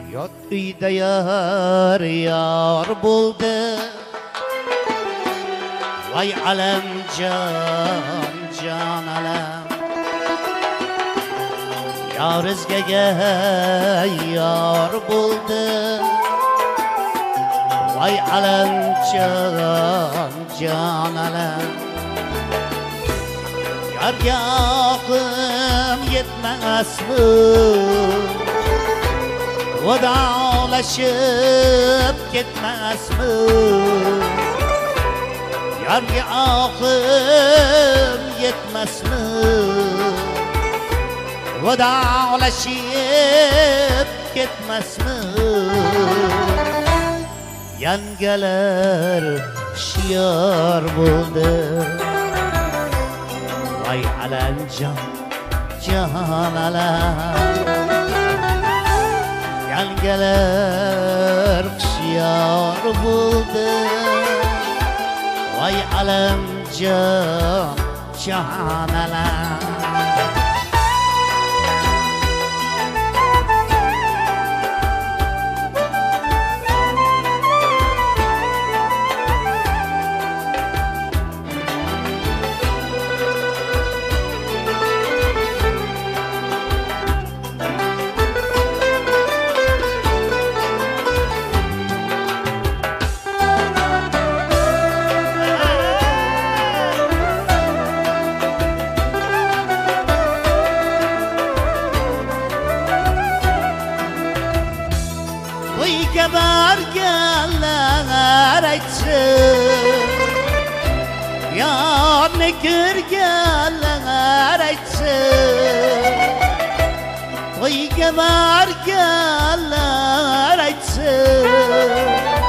Yot uyda yar bo'ldi. Vay alam jon alam. Yar izgaga yar bo'ldi. Vay alam jon alam. Yarga oqim yetmasmi? Vadalashib ketmasmi? Yarga oqim yetmasmi? Vadalashib ketmasmi? Yangalar shiyor bo'ldi. Vay alam jon alam. Yangalar shiyor bo'ldi. Vay alam jon alam. Barganlar aytsin, yorni ko'rganlar aytsin. To'yga borganlar aytsin,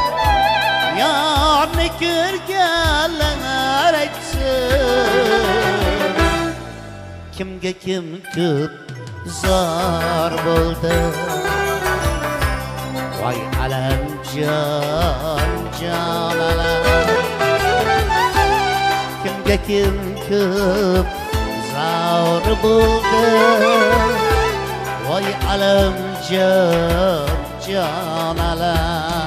yorni ko'rganlar aytsin. Kimga kim ko'p zor bo'ldi. Vay alam jon alam. Kimga kim ko'p zor bo'ldi. Vay alam jon alam.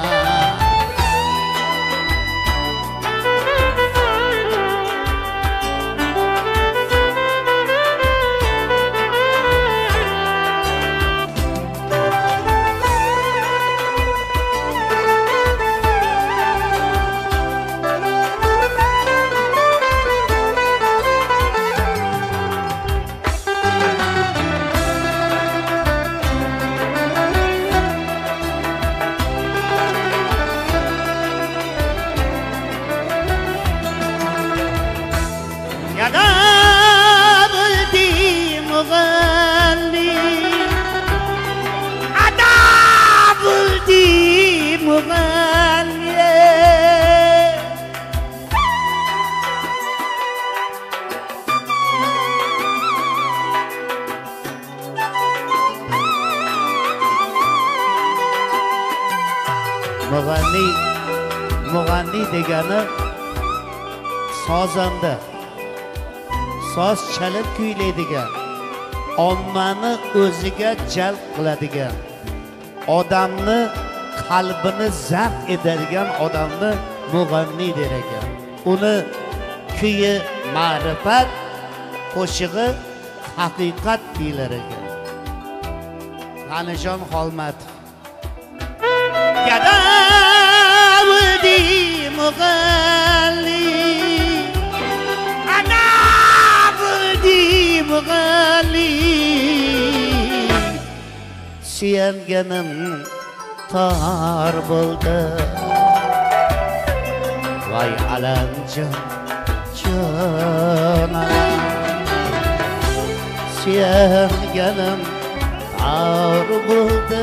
Mug'anni degani sozanda soz chalib kuylaydigan, ommani o'ziga jalb qiladigan, odamni qalbini zabt etadigan odamni mug'anni der ekan. Uni kuyi ma'rifat, qo'shig'i haqiqat deyilar ekan. G'anijon Xolmatov Gadavdi mug'anni, Adavdi mug'anni. Suyanganim tor bo'ldi. Vay alam jon alam. Suyanganim tor bo'ldi.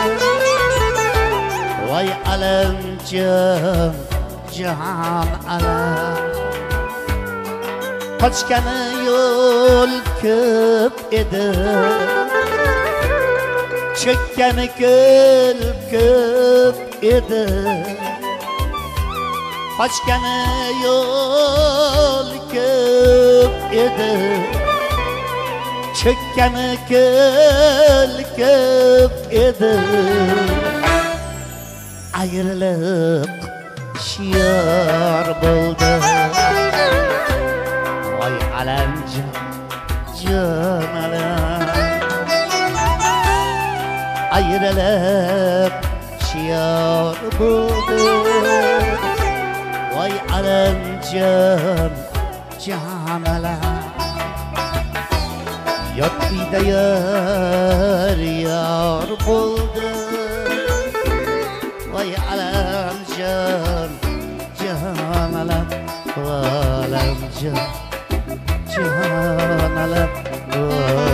Vay alam jon alam. Qochgani yo'l ko'p edi, cho'kkani ko'p edi. Qochgani yo'l ko'p edi, cho'kkani ko'p edi. ayrılık şiar buldu. Vay alamca can alam, ayrılık şiar buldu. Vay alamca can alam, yot bida yar buldu. Vay alam can alam, alam can alam.